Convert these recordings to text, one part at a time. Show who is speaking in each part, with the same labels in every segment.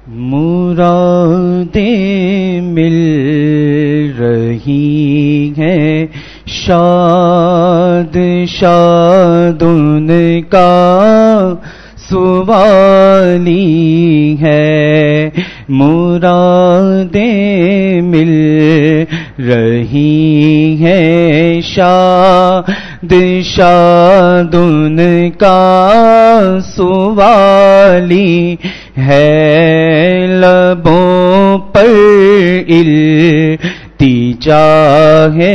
Speaker 1: مرادیں مل رہی ہیں، شاد شاد ان کا سوالی ہے، مرادیں مل رہی ہیں، شاد شاد ان کا سوالی ہے، لبوں پر التجا ہے،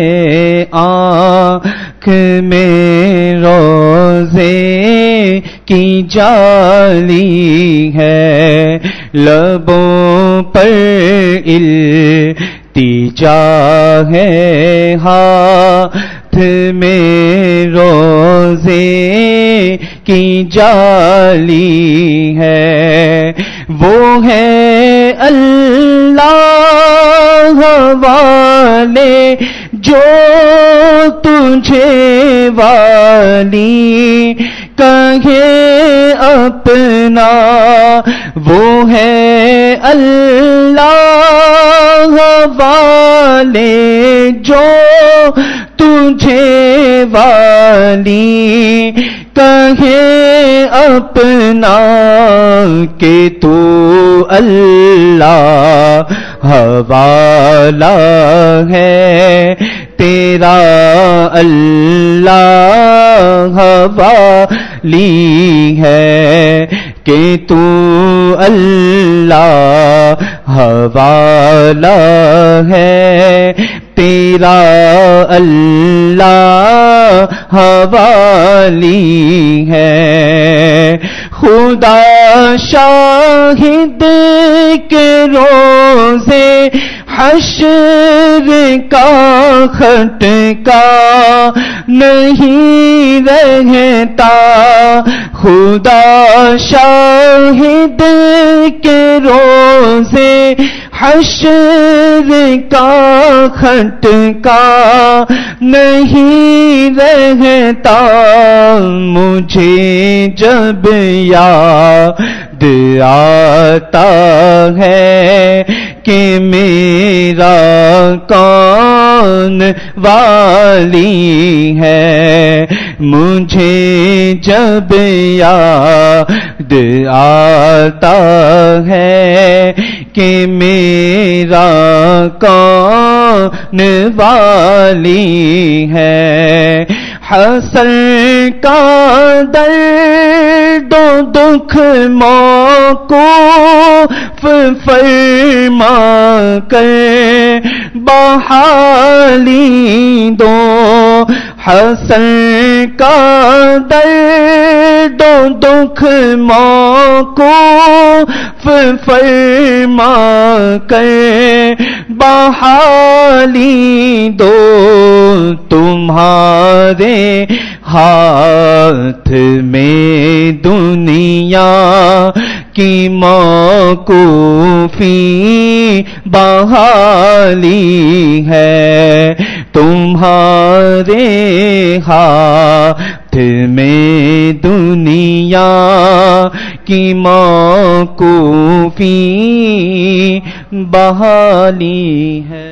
Speaker 1: آنکھ میں روزے کی جالی ہے، لبوں پر التجا ہے، ہاتھ میں روزے کی جالی ہے، وہ ہے اللہ والے جو تجھے والی کہے اپنا، وہ ہے اللہ والے جو تجھے والی کہے اپنا، کہ تو اللہ والا ہے، تیرا اللہ والی ہے، کہ تو اللہ والا ہے، تیرا اللہ والی ہے، خدا شاہد کے روزے حشر کا کھٹکا نہیں رہتا، خدا شاہد کے روزے حشر کا کھٹکا نہیں رہتا، مجھے جب یاد آتا ہے کہ میرا کون والی ہے، مجھے جب یاد آتا ہے کہ میرا کون والی ہے، حسن کا درد و دکھ موقوف فرما کر بحالی دو، حسن کا درد و دکھ موقوف فرما کر بحالی دو، تمہارے ہاتھ میں دنیا کی موقوفی بحالی ہے، تمہارے ہاتھ میں دنیا کی موقوفی بحالی ہے۔